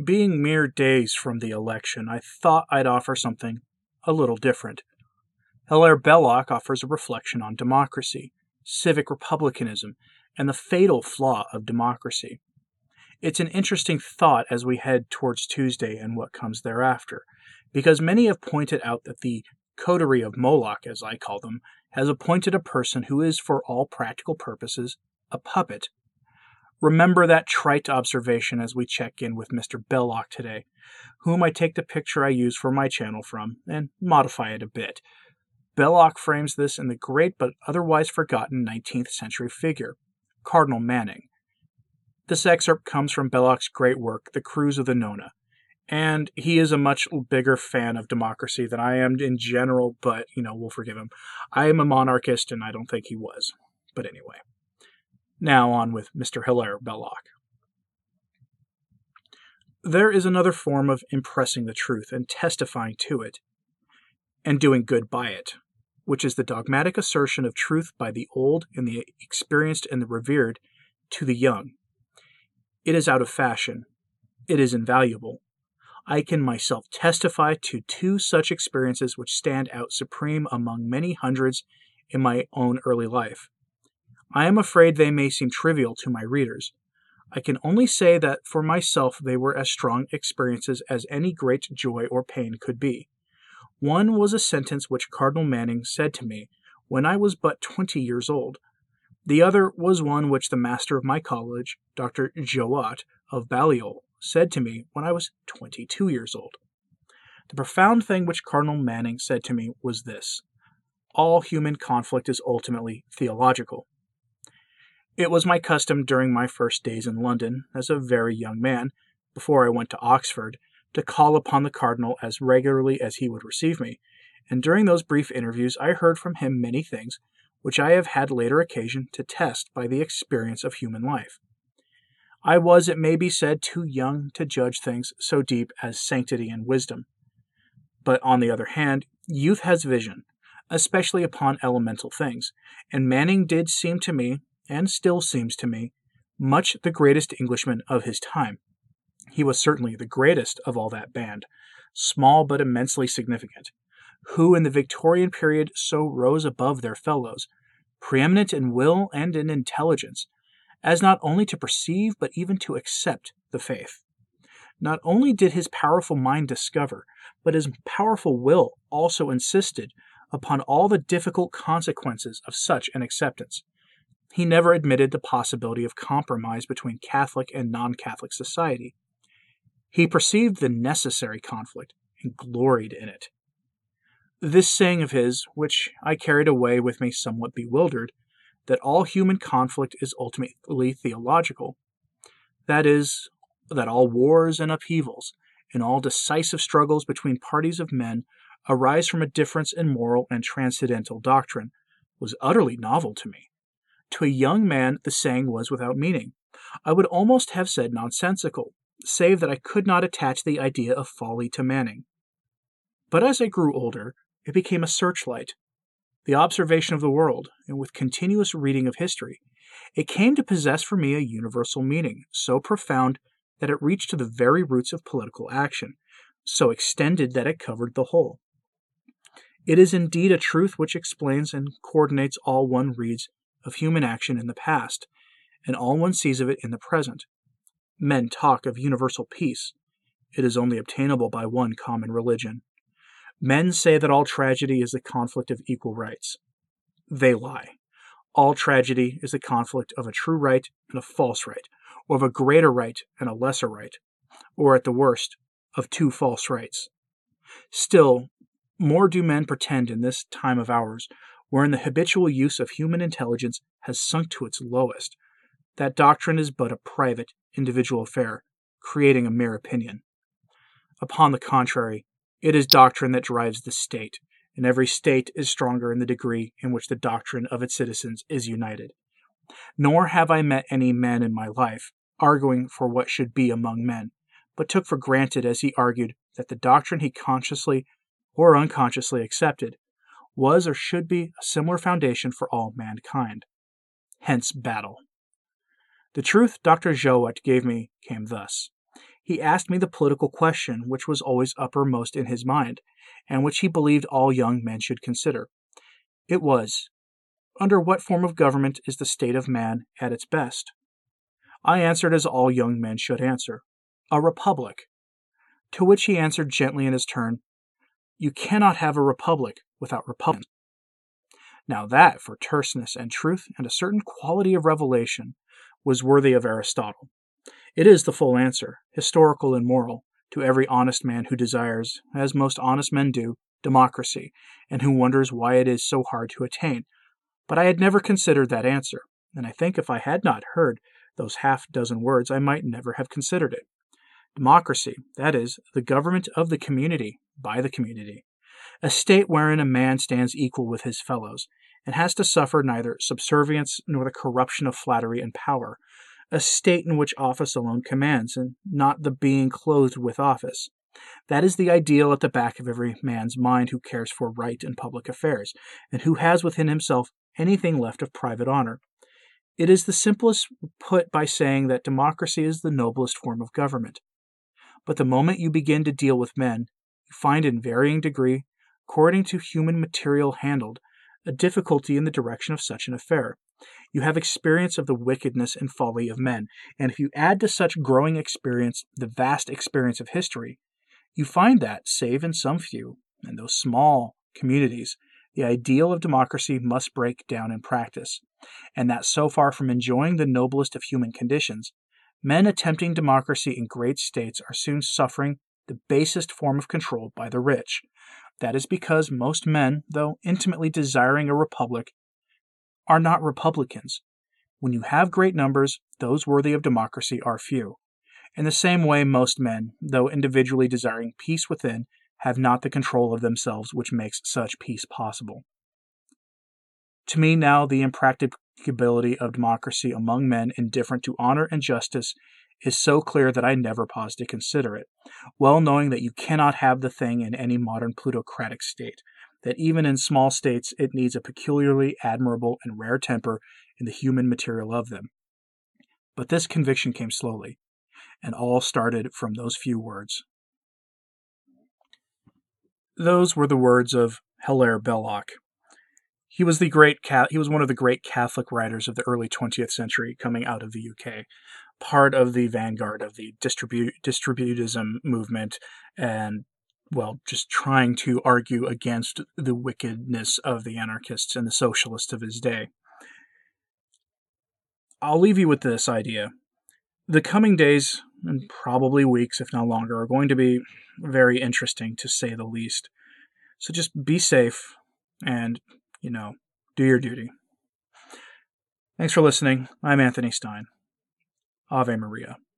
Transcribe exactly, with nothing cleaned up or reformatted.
Being mere days from the election, I thought I'd offer something a little different. Hilaire Belloc offers a reflection on democracy, civic republicanism, and the fatal flaw of democracy. It's an interesting thought as we head towards Tuesday and what comes thereafter, because many have pointed out that the coterie of Moloch, as I call them, has appointed a person who is, for all practical purposes, a puppet. Remember that trite observation as we check in with Mister Belloc today, whom I take the picture I use for my channel from and modify it a bit. Belloc frames this in the great but otherwise forgotten nineteenth century figure, Cardinal Manning. This excerpt comes from Belloc's great work, The Cruise of the Nona, and he is a much bigger fan of democracy than I am in general, but, you know, we'll forgive him. I am a monarchist, and I don't think he was. But anyway. Now on with Mister Hilaire Belloc. There is another form of impressing the truth and testifying to it, and doing good by it, which is the dogmatic assertion of truth by the old and the experienced and the revered to the young. It is out of fashion. It is invaluable. I can myself testify to two such experiences which stand out supreme among many hundreds in my own early life. I am afraid they may seem trivial to my readers. I can only say that for myself they were as strong experiences as any great joy or pain could be. One was a sentence which Cardinal Manning said to me when I was but twenty years old. The other was one which the master of my college, Doctor Jouat of Balliol, said to me when I was twenty-two years old. The profound thing which Cardinal Manning said to me was this: all human conflict is ultimately theological. It was my custom during my first days in London, as a very young man, before I went to Oxford, to call upon the Cardinal as regularly as he would receive me, and during those brief interviews I heard from him many things which I have had later occasion to test by the experience of human life. I was, it may be said, too young to judge things so deep as sanctity and wisdom. But on the other hand, youth has vision, especially upon elemental things, and Manning did seem to me, and still seems to me, much the greatest Englishman of his time. He was certainly the greatest of all that band, small but immensely significant, who in the Victorian period so rose above their fellows, preeminent in will and in intelligence, as not only to perceive but even to accept the faith. Not only did his powerful mind discover, but his powerful will also insisted upon all the difficult consequences of such an acceptance. He never admitted the possibility of compromise between Catholic and non-Catholic society. He perceived the necessary conflict and gloried in it. This saying of his, which I carried away with me somewhat bewildered, that all human conflict is ultimately theological, that is, that all wars and upheavals, and all decisive struggles between parties of men arise from a difference in moral and transcendental doctrine, was utterly novel to me. To a young man the saying was without meaning. I would almost have said nonsensical, save that I could not attach the idea of folly to Manning. But as I grew older, it became a searchlight, the observation of the world, and with continuous reading of history, it came to possess for me a universal meaning, so profound that it reached to the very roots of political action, so extended that it covered the whole. It is indeed a truth which explains and coordinates all one reads of human action in the past, and all one sees of it in the present. Men talk of universal peace. It is only obtainable by one common religion. Men say that all tragedy is the conflict of equal rights. They lie. All tragedy is the conflict of a true right and a false right, or of a greater right and a lesser right, or at the worst, of two false rights. Still, more do men pretend in this time of ours, wherein the habitual use of human intelligence has sunk to its lowest, that doctrine is but a private, individual affair, creating a mere opinion. Upon the contrary, it is doctrine that drives the state, and every state is stronger in the degree in which the doctrine of its citizens is united. Nor have I met any man in my life, arguing for what should be among men, but took for granted as he argued that the doctrine he consciously or unconsciously accepted was or should be a similar foundation for all mankind. Hence battle. The truth Doctor Jouat gave me came thus. He asked me the political question which was always uppermost in his mind, and which he believed all young men should consider. It was, under what form of government is the state of man at its best? I answered as all young men should answer, a republic. To which he answered gently in his turn, you cannot have a republic without republicans. Now that, for terseness and truth and a certain quality of revelation, was worthy of Aristotle. It is the full answer, historical and moral, to every honest man who desires, as most honest men do, democracy, and who wonders why it is so hard to attain. But I had never considered that answer, and I think if I had not heard those half dozen words, I might never have considered it. Democracy, that is, the government of the community, by the community. A state wherein a man stands equal with his fellows, and has to suffer neither subservience nor the corruption of flattery and power. A state in which office alone commands, and not the being clothed with office. That is the ideal at the back of every man's mind who cares for right in public affairs, and who has within himself anything left of private honor. It is the simplest put by saying that democracy is the noblest form of government. But the moment you begin to deal with men, you find in varying degree, according to human material handled, a difficulty in the direction of such an affair. You have experience of the wickedness and folly of men, and if you add to such growing experience the vast experience of history, you find that, save in some few, and those small communities, the ideal of democracy must break down in practice, and that so far from enjoying the noblest of human conditions, men attempting democracy in great states are soon suffering the basest form of control by the rich. That is because most men, though intimately desiring a republic, are not republicans. When you have great numbers, those worthy of democracy are few. In the same way, most men, though individually desiring peace within, have not the control of themselves which makes such peace possible. To me now the impracticability of democracy among men indifferent to honor and justice is so clear that I never pause to consider it, well knowing that you cannot have the thing in any modern plutocratic state, that even in small states it needs a peculiarly admirable and rare temper in the human material of them. But this conviction came slowly, and all started from those few words. Those were the words of Hilaire Belloc. He was the great he was one of the great Catholic writers of the early twentieth century, coming out of the U K, part of the vanguard of the distribu- distributism movement, and well, just trying to argue against the wickedness of the anarchists and the socialists of his day. I'll leave you with this idea. The coming days, and probably weeks, if not longer, are going to be very interesting, to say the least. So just be safe and, you know, do your duty. Thanks for listening. I'm Anthony Stein. Ave Maria.